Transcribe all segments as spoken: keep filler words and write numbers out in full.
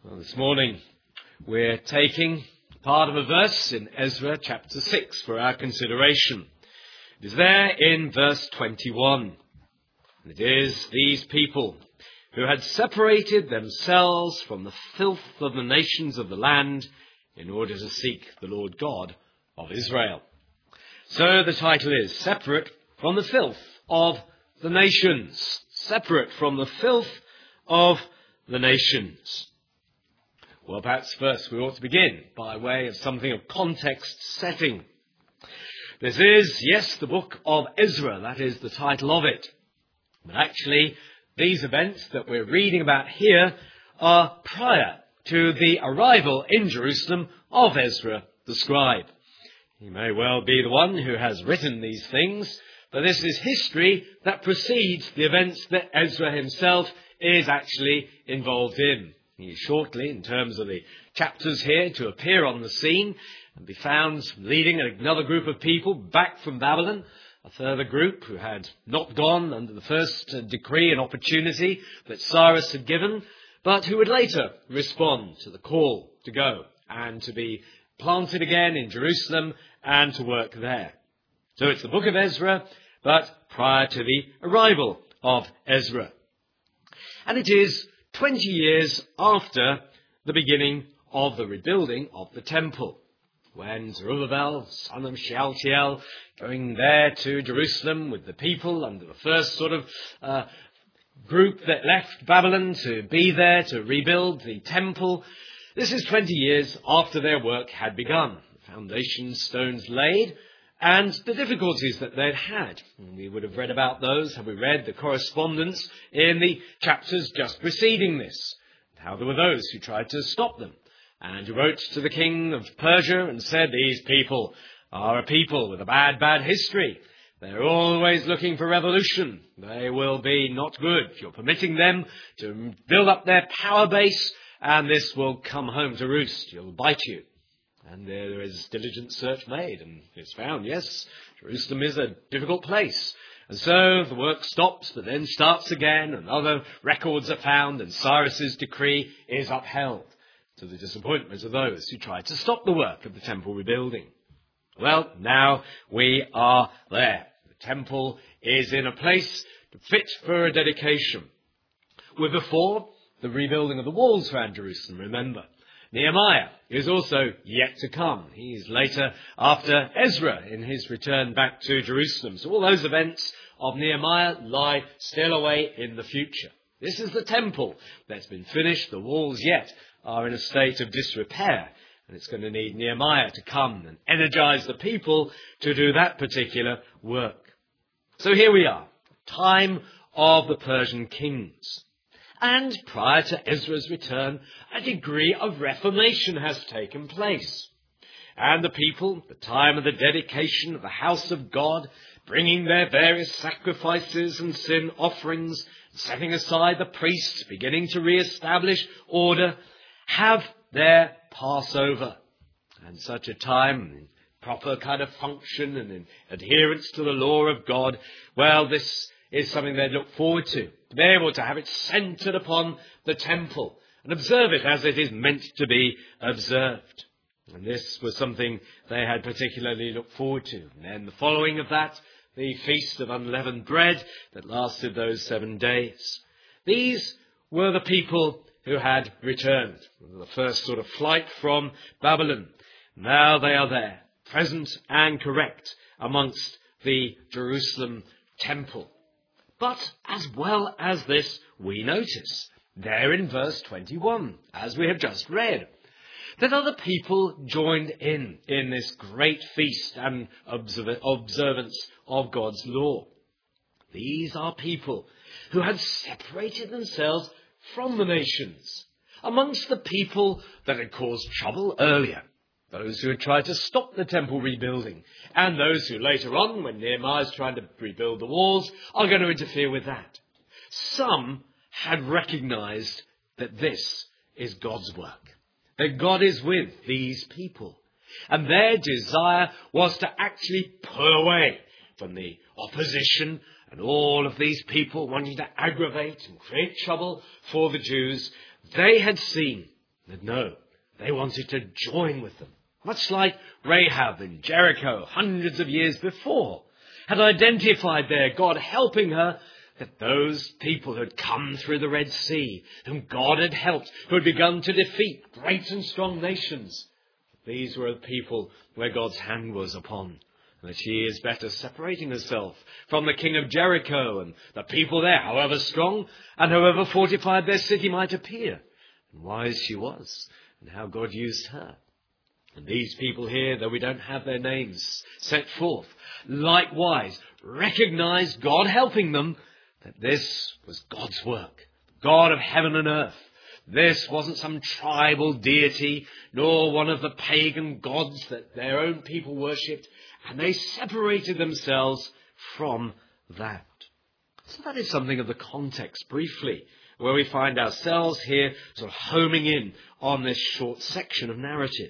Well, this morning we're taking part of a verse in Ezra chapter six for our consideration. It is there in verse twenty-one. It is these people who had separated themselves from the filth of the nations of the land in order to seek the Lord God of Israel. So the title is Separate from the Filth of the Nations. Separate from the filth of the nations. Well, perhaps first we ought to begin by way of something of context setting. This is, yes, the book of Ezra, that is the title of it. But actually, these events that we're reading about here are prior to the arrival in Jerusalem of Ezra the scribe. He may well be the one who has written these things, but this is history that precedes the events that Ezra himself is actually involved in. He is shortly, in terms of the chapters here, to appear on the scene and be found leading another group of people back from Babylon, a further group who had not gone under the first decree and opportunity that Cyrus had given, but who would later respond to the call to go and to be planted again in Jerusalem and to work there. So it's the book of Ezra, but prior to the arrival of Ezra. And it is twenty years after the beginning of the rebuilding of the temple, when Zerubbabel, son of Shealtiel, going there to Jerusalem with the people under the first sort of uh, group that left Babylon to be there to rebuild the temple. This is twenty years after their work had begun. The foundation stones laid, and the difficulties that they'd had. And we would have read about those, have we read the correspondence in the chapters just preceding this. How there were those who tried to stop them, and who wrote to the king of Persia and said, these people are a people with a bad, bad history. They're always looking for revolution. They will be not good. You're permitting them to build up their power base, and this will come home to roost. You'll bite you. And there is diligent search made, and it's found, yes, Jerusalem is a difficult place. And so the work stops, but then starts again, and other records are found, and Cyrus's decree is upheld, to the disappointment of those who tried to stop the work of the temple rebuilding. Well, now we are there. The temple is in a place fit for a dedication. We're before the rebuilding of the walls around Jerusalem, remember. Nehemiah is also yet to come. He's later after Ezra in his return back to Jerusalem. So all those events of Nehemiah lie still away in the future. This is the temple that's been finished. The walls yet are in a state of disrepair. And it's going to need Nehemiah to come and energize the people to do that particular work. So here we are, time of the Persian kings. And prior to Ezra's return, a degree of reformation has taken place. And the people, at the time of the dedication of the house of God, bringing their various sacrifices and sin offerings, setting aside the priests, beginning to re-establish order, have their Passover. And such a time, in proper kind of function and in adherence to the law of God, well, this is something they look forward to. To be able to have it centred upon the temple and observe it as it is meant to be observed. And this was something they had particularly looked forward to. And then the following of that, the Feast of Unleavened Bread that lasted those seven days. These were the people who had returned. The first sort of flight from Babylon. Now they are there, present and correct amongst the Jerusalem temple. But as well as this, we notice there in verse twenty-one, as we have just read, that other people joined in in this great feast and observance of God's law. These are people who had separated themselves from the nations, amongst the people that had caused trouble earlier. Those who had tried to stop the temple rebuilding, and those who later on, when Nehemiah is trying to rebuild the walls, are going to interfere with that. Some had recognized that this is God's work, that God is with these people, and their desire was to actually pull away from the opposition and all of these people wanting to aggravate and create trouble for the Jews. They had seen But no, they wanted to join with them. Much like Rahab in Jericho hundreds of years before had identified there, God helping her, that those people who had come through the Red Sea, whom God had helped, who had begun to defeat great and strong nations, these were the people where God's hand was upon. And that she is better separating herself from the king of Jericho and the people there, however strong and however fortified their city might appear, and wise she was, and how God used her. And these people here, though we don't have their names set forth, likewise recognized God helping them, that this was God's work, God of heaven and earth. This wasn't some tribal deity, nor one of the pagan gods that their own people worshipped, and they separated themselves from that. So that is something of the context, briefly, where we find ourselves here sort of homing in on this short section of narrative.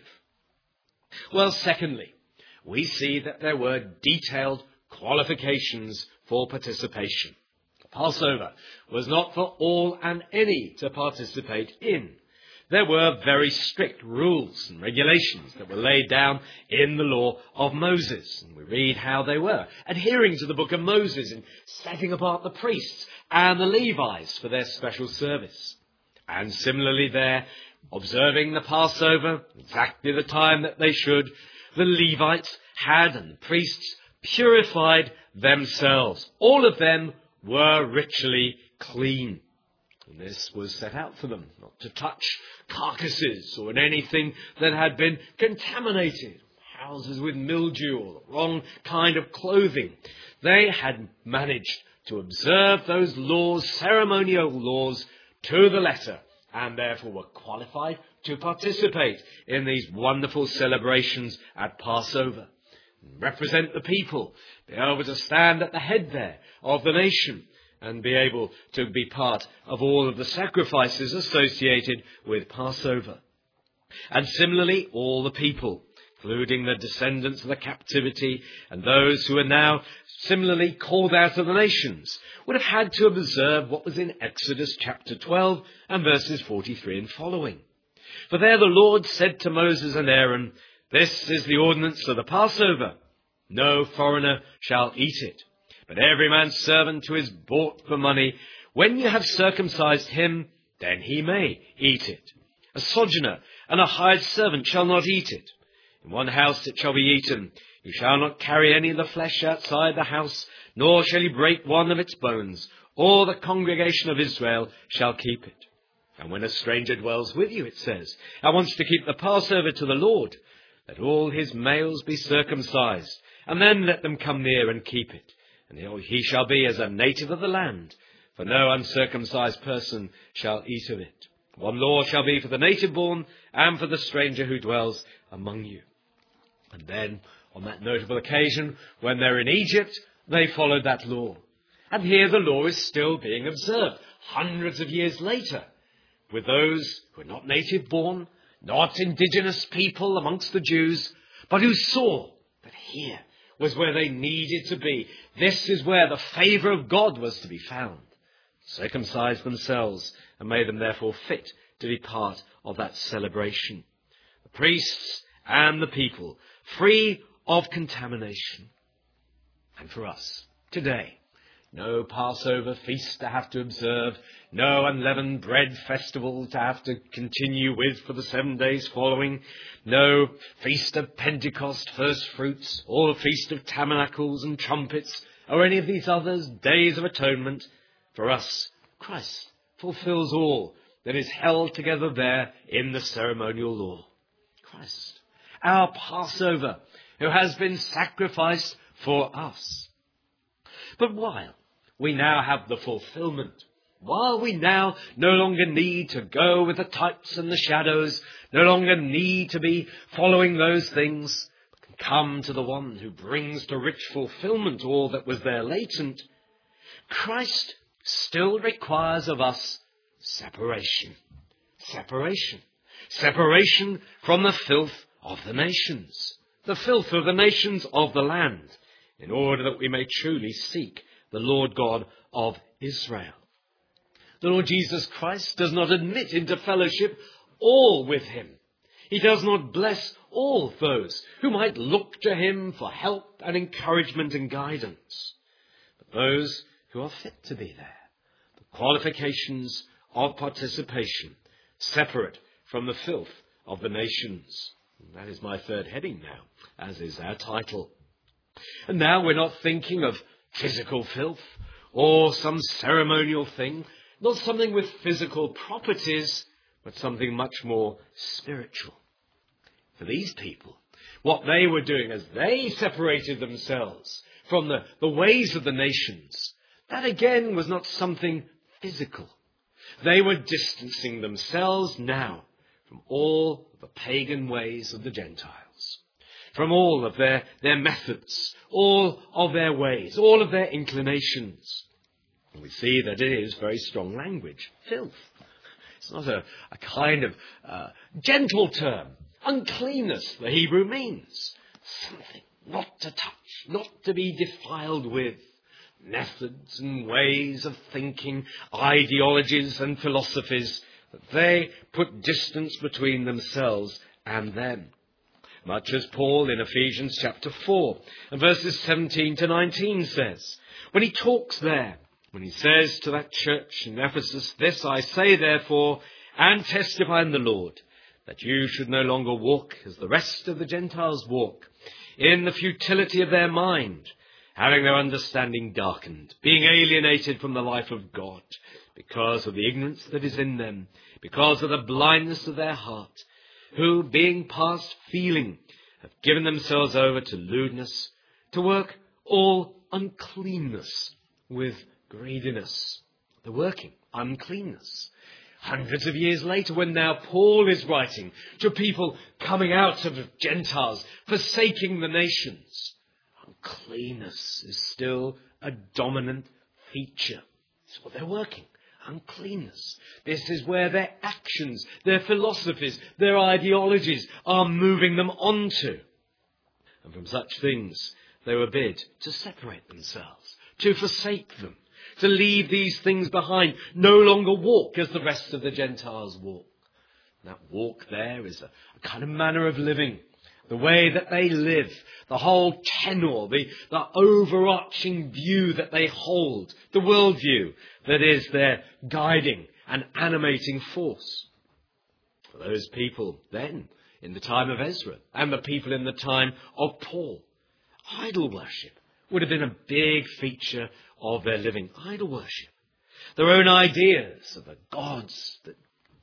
Well, secondly, we see that there were detailed qualifications for participation. The Passover was not for all and any to participate in. There were very strict rules and regulations that were laid down in the law of Moses. And we read how they were, adhering to the book of Moses and setting apart the priests and the Levites for their special service. And similarly there, observing the Passover, exactly the time that they should, the Levites had and the priests purified themselves. All of them were ritually clean. And this was set out for them, not to touch carcasses or anything that had been contaminated, houses with mildew or the wrong kind of clothing. They had managed to observe those laws, ceremonial laws, to the letter, and therefore were qualified to participate in these wonderful celebrations at Passover. Represent the people, be able to stand at the head there of the nation, and be able to be part of all of the sacrifices associated with Passover. And similarly, all the people, including the descendants of the captivity and those who are now similarly called out of the nations, would have had to observe what was in Exodus chapter twelve and verses forty-three and following. For there the Lord said to Moses and Aaron, "This is the ordinance of the Passover. No foreigner shall eat it, but every man's servant who is bought for money, when you have circumcised him, then he may eat it. A sojourner and a hired servant shall not eat it. In one house it shall be eaten. You shall not carry any of the flesh outside the house, nor shall you break one of its bones. All the congregation of Israel shall keep it. And when a stranger dwells with you," it says, "and wants to keep the Passover to the Lord, let all his males be circumcised, and then let them come near and keep it. And he shall be as a native of the land, for no uncircumcised person shall eat of it. One law shall be for the native born and for the stranger who dwells among you." And then, on that notable occasion, when they're in Egypt, they followed that law. And here the law is still being observed, hundreds of years later, with those who are not native born, not indigenous people amongst the Jews, but who saw that here was where they needed to be. This is where the favour of God was to be found. Circumcised themselves and made them therefore fit to be part of that celebration. The priests and the people, free of contamination. And for us, today, no Passover feast to have to observe, no unleavened bread festival to have to continue with for the seven days following, no feast of Pentecost, first fruits, or the feast of tabernacles and trumpets, or any of these others, days of atonement. For us, Christ fulfills all that is held together there in the ceremonial law. Christ, our Passover, who has been sacrificed for us. But while we now have the fulfillment, while we now no longer need to go with the types and the shadows, no longer need to be following those things, but can come to the one who brings to rich fulfillment all that was there latent, Christ still requires of us separation. Separation. Separation from the filth of the nations, the filth of the nations of the land, in order that we may truly seek the Lord God of Israel. The Lord Jesus Christ does not admit into fellowship all with him. He does not bless all those who might look to him for help and encouragement and guidance, but those who are fit to be there. The qualifications of participation, separate from the filth of the nations. And that is my third heading now, as is our title. And now we're not thinking of physical filth or some ceremonial thing, not something with physical properties, but something much more spiritual. For these people, what they were doing as they separated themselves from the, the ways of the nations, that again was not something physical. They were distancing themselves now from all the pagan ways of the Gentiles, from all of their, their methods, all of their ways, all of their inclinations. And we see that it is very strong language, filth. It's not a, a kind of uh, gentle term. Uncleanness, the Hebrew means. Something not to touch, not to be defiled with. Methods and ways of thinking, ideologies and philosophies, that they put distance between themselves and them. Much as Paul in Ephesians chapter four and verses seventeen to nineteen says, when he talks there, when he says to that church in Ephesus, "This I say therefore, and testify in the Lord, that you should no longer walk as the rest of the Gentiles walk, in the futility of their mind, having their understanding darkened, being alienated from the life of God, because of the ignorance that is in them, because of the blindness of their heart, who, being past feeling, have given themselves over to lewdness, to work all uncleanness with greediness." The working uncleanness. Hundreds of years later, when now Paul is writing to people coming out of Gentiles, forsaking the nations, uncleanness is still a dominant feature. It's what they're working. Uncleanness. This is where their actions, their philosophies, their ideologies are moving them onto. And from such things they were bid to separate themselves, to forsake them, to leave these things behind, no longer walk as the rest of the Gentiles walk. And that walk there is a, a kind of manner of living, the way that they live, the whole tenor, the, the overarching view that they hold, the worldview that is their guiding and animating force. For those people then, in the time of Ezra, and the people in the time of Paul, idol worship would have been a big feature of their living. Idol worship. Their own ideas of the gods that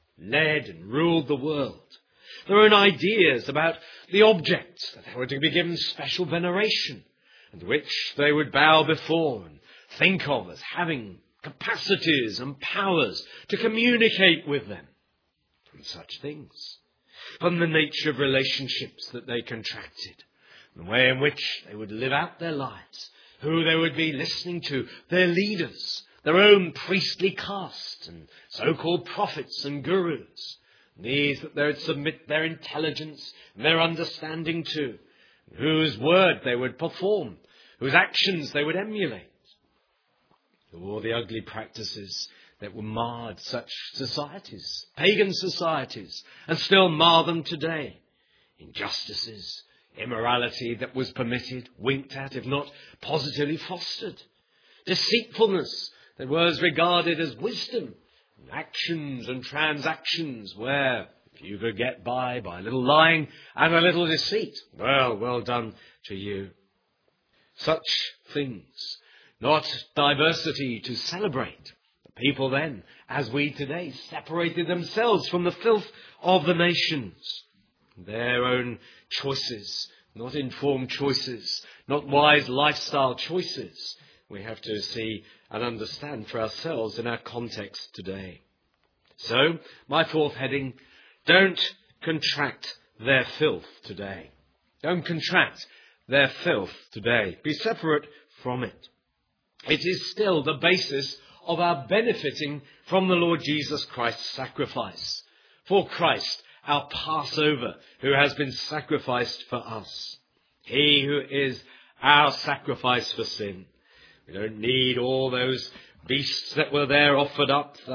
led and ruled the world. Their own ideas about the objects that were to be given special veneration, and which they would bow before and think of as having capacities and powers to communicate with them. From such things. From the nature of relationships that they contracted. The way in which they would live out their lives, who they would be listening to, their leaders, their own priestly caste and so-called prophets and gurus, these that they would submit their intelligence and their understanding to, whose word they would perform, whose actions they would emulate. All the ugly practices that were marred such societies, pagan societies, and still mar them today. Injustices, immorality that was permitted, winked at, if not positively fostered. Deceitfulness that was regarded as wisdom. And actions and transactions where, if you could get by by a little lying and a little deceit, well, well done to you. Such things, not diversity to celebrate. The people then, as we today, separated themselves from the filth of the nations. Their own choices, not informed choices, not wise lifestyle choices, we have to see and understand for ourselves in our context today. So, my fourth heading, don't contract their filth today. Don't contract their filth today. Be separate from it. It is still the basis of our benefiting from the Lord Jesus Christ's sacrifice. For Christ, our Passover, who has been sacrificed for us. He who is our sacrifice for sin. We don't need all those beasts that were there offered up, the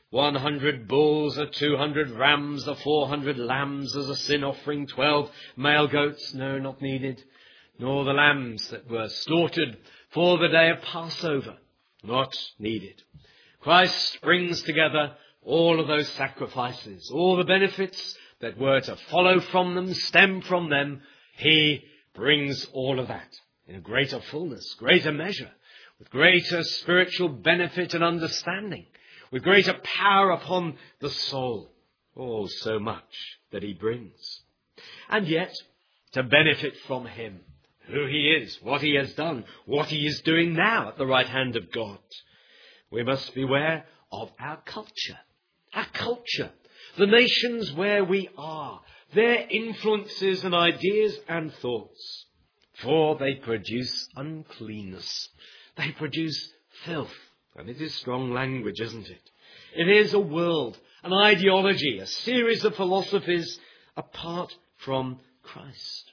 one hundred bulls, or two hundred rams, or four hundred lambs as a sin offering, twelve male goats, no, not needed, nor the lambs that were slaughtered for the day of Passover, not needed. Christ brings together all of those sacrifices, all the benefits that were to follow from them, stem from them. He brings all of that in a greater fullness, greater measure, with greater spiritual benefit and understanding, with greater power upon the soul. Oh, so much that he brings. And yet, to benefit from him, who he is, what he has done, what he is doing now at the right hand of God, we must beware of our culture. Our culture, the nations where we are, their influences and ideas and thoughts. For they produce uncleanness. They produce filth. And it is strong language, isn't it? It is a world, an ideology, a series of philosophies apart from Christ.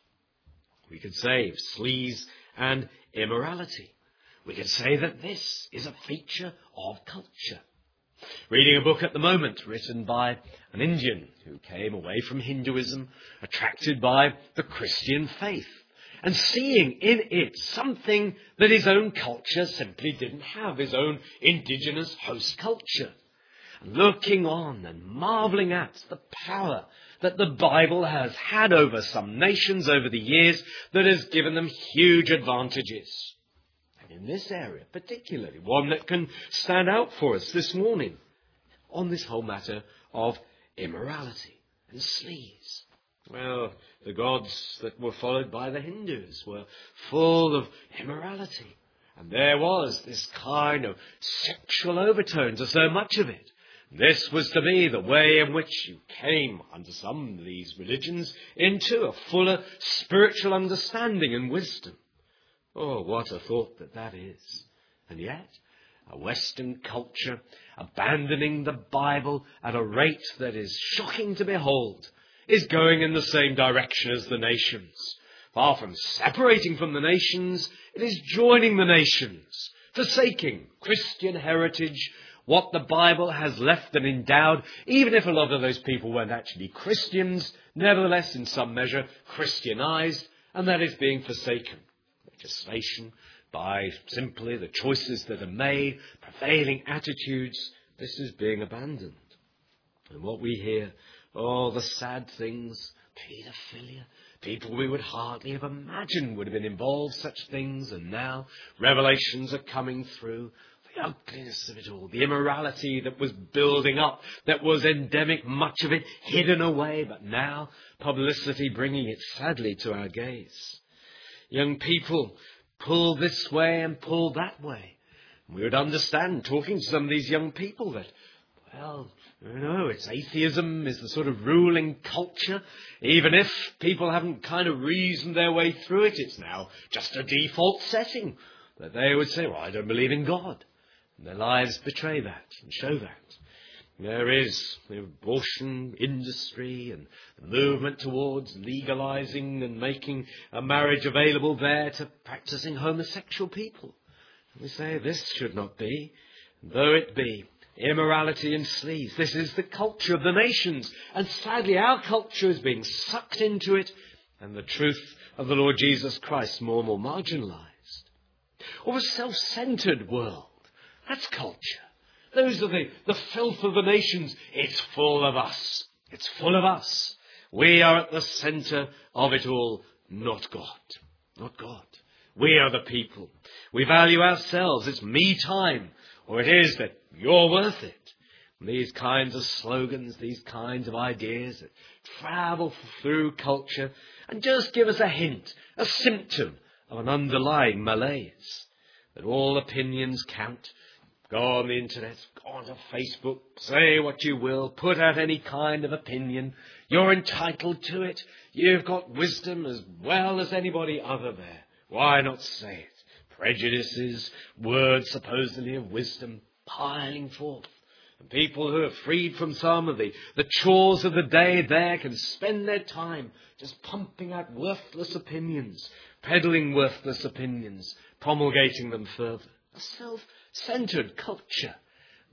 We could say sleaze and immorality. We could say that this is a feature of culture. Reading a book at the moment written by an Indian who came away from Hinduism, attracted by the Christian faith, and seeing in it something that his own culture simply didn't have, his own indigenous host culture. And looking on and marvelling at the power that the Bible has had over some nations over the years that has given them huge advantages. And in this area particularly, one that can stand out for us this morning on this whole matter of immorality and sleaze. Well, the gods that were followed by the Hindus were full of immorality. And there was this kind of sexual overtone to so much of it. This was to be the way in which you came, under some of these religions, into a fuller spiritual understanding and wisdom. Oh, what a thought that that is. And yet, a Western culture abandoning the Bible at a rate that is shocking to behold is going in the same direction as the nations. Far from separating from the nations, it is joining the nations, forsaking Christian heritage, what the Bible has left and endowed, even if a lot of those people weren't actually Christians, nevertheless in some measure Christianized, and that is being forsaken. Legislation, by simply the choices that are made, prevailing attitudes, this is being abandoned. And what we hear, oh, the sad things, paedophilia, people we would hardly have imagined would have been involved, such things, and now revelations are coming through. The ugliness of it all, the immorality that was building up, that was endemic, much of it hidden away, but now publicity bringing it sadly to our gaze. Young people pull this way and pull that way. We would understand, talking to some of these young people, that, well, you know, it's atheism is the sort of ruling culture. Even if people haven't kind of reasoned their way through it, it's now just a default setting. That they would say, well, I don't believe in God. And their lives betray that and show that. There is the abortion industry and the movement towards legalizing and making a marriage available there to practicing homosexual people. And we say this should not be, though it be. Immorality and sleaze. This is the culture of the nations. And sadly, our culture is being sucked into it, and the truth of the Lord Jesus Christ more and more marginalized. Or a self-centered world. That's culture. Those are the, the filth of the nations. It's full of us. It's full of us. We are at the center of it all, not God. Not God. We are the people. We value ourselves. It's me time. Or it is that you're worth it. And these kinds of slogans, these kinds of ideas that travel through culture and just give us a hint, a symptom of an underlying malaise. That all opinions count. Go on the internet, go onto Facebook, say what you will, put out any kind of opinion. You're entitled to it. You've got wisdom as well as anybody other there. Why not say it? Prejudices, words supposedly of wisdom, piling forth. And people who are freed from some of the, the chores of the day there can spend their time just pumping out worthless opinions, peddling worthless opinions, promulgating them further. A self-centered culture.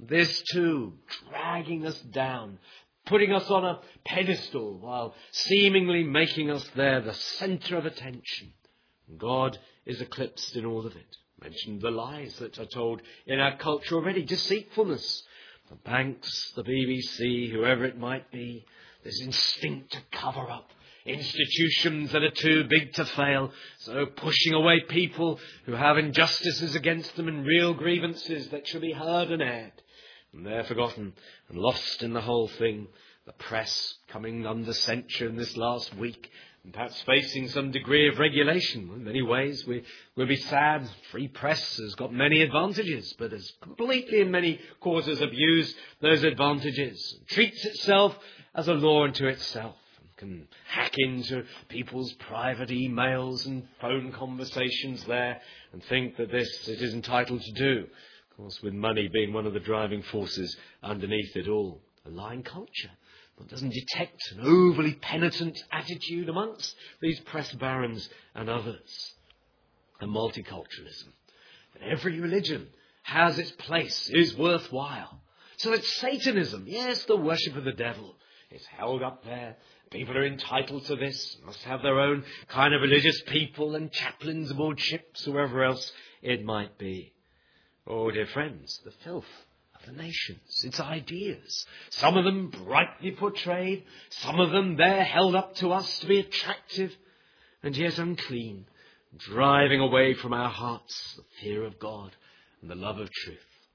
This too, dragging us down, putting us on a pedestal while seemingly making us there the centre of attention. God is eclipsed in all of it. I mentioned the lies that are told in our culture already, deceitfulness. The banks, the B B C, whoever it might be, this instinct to cover up. Institutions that are too big to fail, so pushing away people who have injustices against them and real grievances that should be heard and aired. And they're forgotten and lost in the whole thing. The press coming under censure in this last week and perhaps facing some degree of regulation. In many ways, we, we'll be sad. Free press has got many advantages, but has completely in many quarters abused those advantages. It treats itself as a law unto itself. Can hack into people's private emails and phone conversations there and think that this it is entitled to do. Of course, with money being one of the driving forces underneath it all. A lying culture that doesn't detect an overly penitent attitude amongst these press barons and others. And multiculturalism. That every religion has its place, is worthwhile. So that Satanism, yes, the worship of the devil, is held up there. People are entitled to this, must have their own kind of religious people and chaplains aboard ships, or wherever else it might be. Oh, dear friends, the filth of the nations, its ideas. Some of them brightly portrayed, some of them there held up to us to be attractive, and yet unclean, driving away from our hearts the fear of God and the love of truth.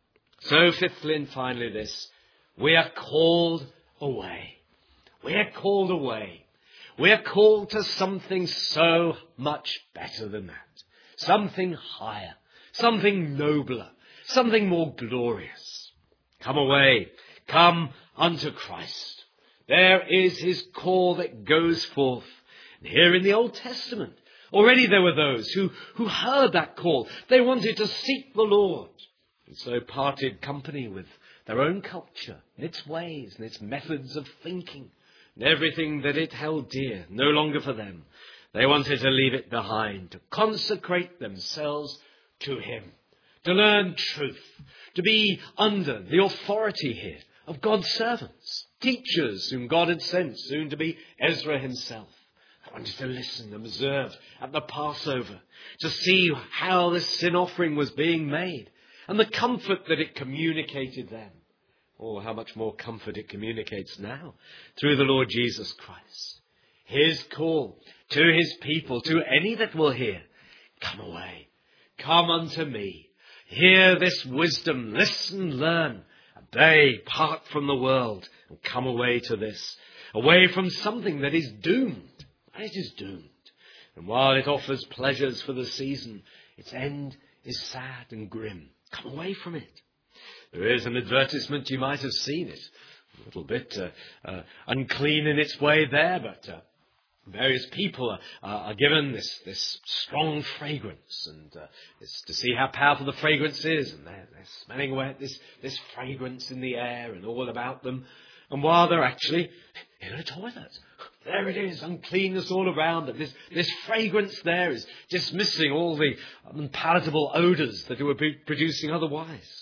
So fifthly and finally this, we are called away. We are called away. We are called to something so much better than that. Something higher, something nobler, something more glorious. Come away, come unto Christ. There is his call that goes forth. And here in the Old Testament, already there were those who, who heard that call. They wanted to seek the Lord, and so parted company with their own culture, and its ways, and its methods of thinking. And everything that it held dear, no longer for them. They wanted to leave it behind, to consecrate themselves to him, to learn truth, to be under the authority here of God's servants, teachers whom God had sent, soon to be Ezra himself. They wanted to listen and observe at the Passover, to see how the sin offering was being made, and the comfort that it communicated then. Oh, how much more comfort it communicates now through the Lord Jesus Christ. His call to his people, to any that will hear, come away, come unto me, hear this wisdom, listen, learn, obey, part from the world, and come away to this, away from something that is doomed. It is doomed. And while it offers pleasures for the season, its end is sad and grim. Come away from it. There is an advertisement, you might have seen it, a little bit uh, uh, unclean in its way there, but uh, various people are, uh, are given this, this strong fragrance, and uh, it's to see how powerful the fragrance is, and they're, they're smelling away at this, this fragrance in the air and all about them, and while they're actually in a toilet, there it is, uncleanness all around, and this, this fragrance there is dismissing all the unpalatable odours that it would be producing otherwise.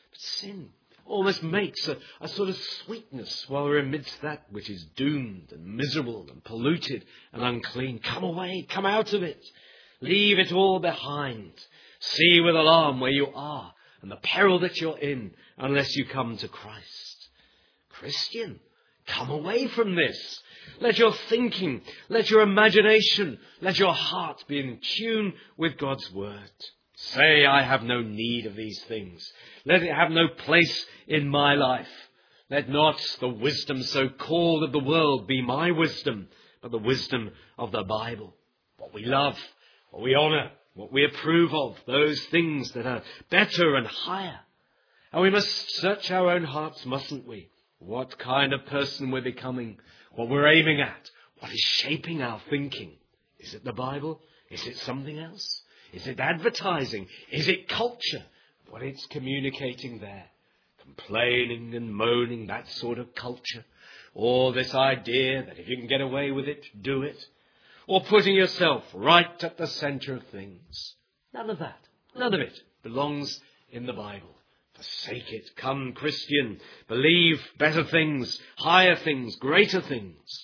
Sin almost makes a, a sort of sweetness while we're amidst that which is doomed and miserable and polluted and unclean. Come away, come out of it. Leave it all behind. See with alarm where you are and the peril that you're in unless you come to Christ. Christian, come away from this. Let your thinking, let your imagination, let your heart be in tune with God's word. Say, I have no need of these things. Let it have no place in my life. Let not the wisdom so called of the world be my wisdom, but the wisdom of the Bible. What we love, what we honour, what we approve of, those things that are better and higher. And we must search our own hearts, mustn't we? What kind of person we're becoming, what we're aiming at, what is shaping our thinking. Is it the Bible? Is it something else? Is it advertising? Is it culture? What it's communicating there? Complaining and moaning, that sort of culture. Or this idea that if you can get away with it, do it. Or putting yourself right at the centre of things. None of that. None of it belongs in the Bible. Forsake it. Come, Christian, believe better things, higher things, greater things.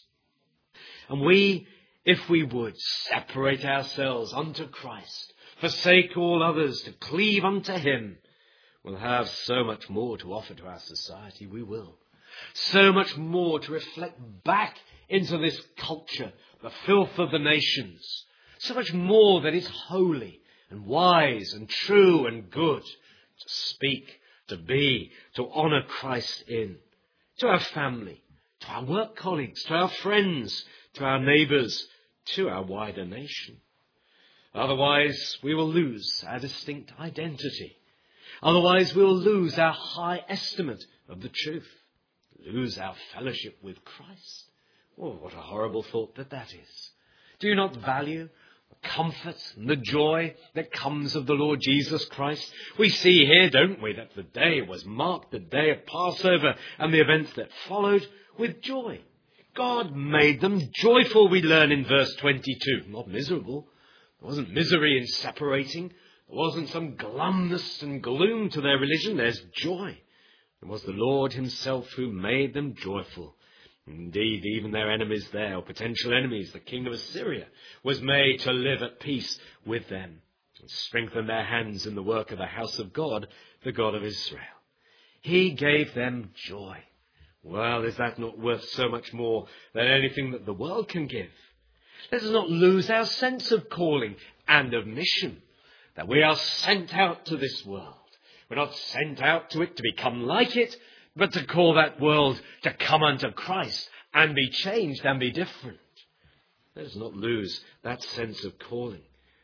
And we, if we would, separate ourselves unto Christ, forsake all others to cleave unto him, we'll have so much more to offer to our society. We will. So much more to reflect back into this culture, the filth of the nations. So much more that is holy and wise and true and good to speak, to be, to honour Christ in. To our family, to our work colleagues, to our friends, to our neighbours, to our wider nation. Otherwise, we will lose our distinct identity. Otherwise, we will lose our high estimate of the truth, lose our fellowship with Christ. Oh, what a horrible thought that that is. Do you not value the comfort and the joy that comes of the Lord Jesus Christ? We see here, don't we, that the day was marked, the day of Passover and the events that followed, with joy. God made them joyful, we learn in verse twenty-two, not miserable. There wasn't misery in separating. There wasn't some glumness and gloom to their religion. There's joy. It was the Lord himself who made them joyful. Indeed, even their enemies there, or potential enemies, the king of Assyria, was made to live at peace with them and strengthen their hands in the work of the house of God, the God of Israel. He gave them joy. Well, is that not worth so much more than anything that the world can give? Let us not lose our sense of calling and of mission, that we are sent out to this world. We're not sent out to it to become like it, but to call that world to come unto Christ and be changed and be different. Let us not lose that sense of calling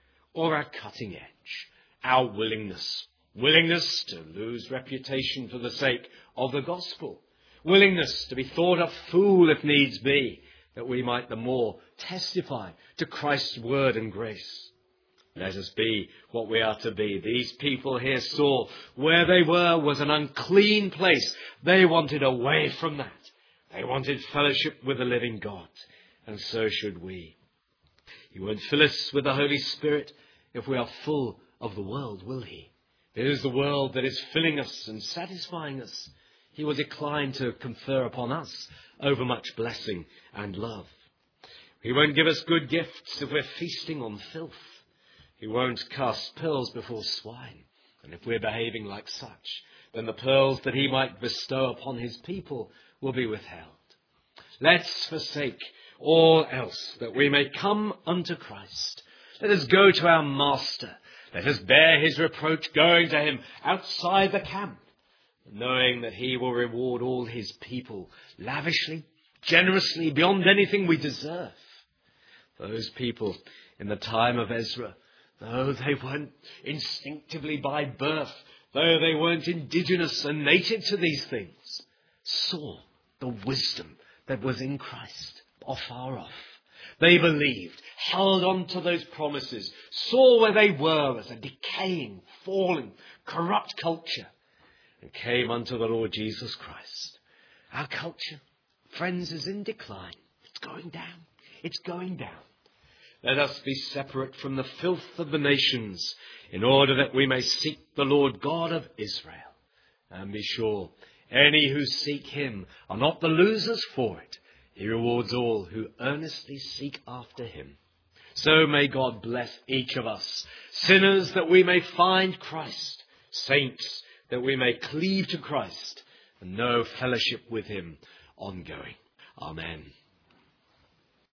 or our cutting edge, our willingness, willingness to lose reputation for the sake of the gospel, willingness to be thought a fool if needs be, that we might the more testify to Christ's word and grace. Let us be what we are to be. These people here saw where they were was an unclean place. They wanted away from that. They wanted fellowship with the living God. And so should we. He won't fill us with the Holy Spirit if we are full of the world, will he? It is the world that is filling us and satisfying us. He will decline to confer upon us over much blessing and love. He won't give us good gifts if we're feasting on filth. He won't cast pearls before swine. And if we're behaving like such, then the pearls that he might bestow upon his people will be withheld. Let's forsake all else that we may come unto Christ. Let us go to our Master. Let us bear his reproach going to him outside the camp, knowing that he will reward all his people lavishly, generously, beyond anything we deserve. Those people in the time of Ezra, though they weren't instinctively by birth, though they weren't indigenous and native to these things, saw the wisdom that was in Christ afar off. They believed, held on to those promises, saw where they were as a decaying, falling, corrupt culture, and came unto the Lord Jesus Christ. Our culture, friends, is in decline. It's going down. It's going down. Let us be separate from the filth of the nations, in order that we may seek the Lord God of Israel. And be sure, any who seek him are not the losers for it. He rewards all who earnestly seek after him. So may God bless each of us, sinners that we may find Christ, saints that we may cleave to Christ and know fellowship with him ongoing. Amen.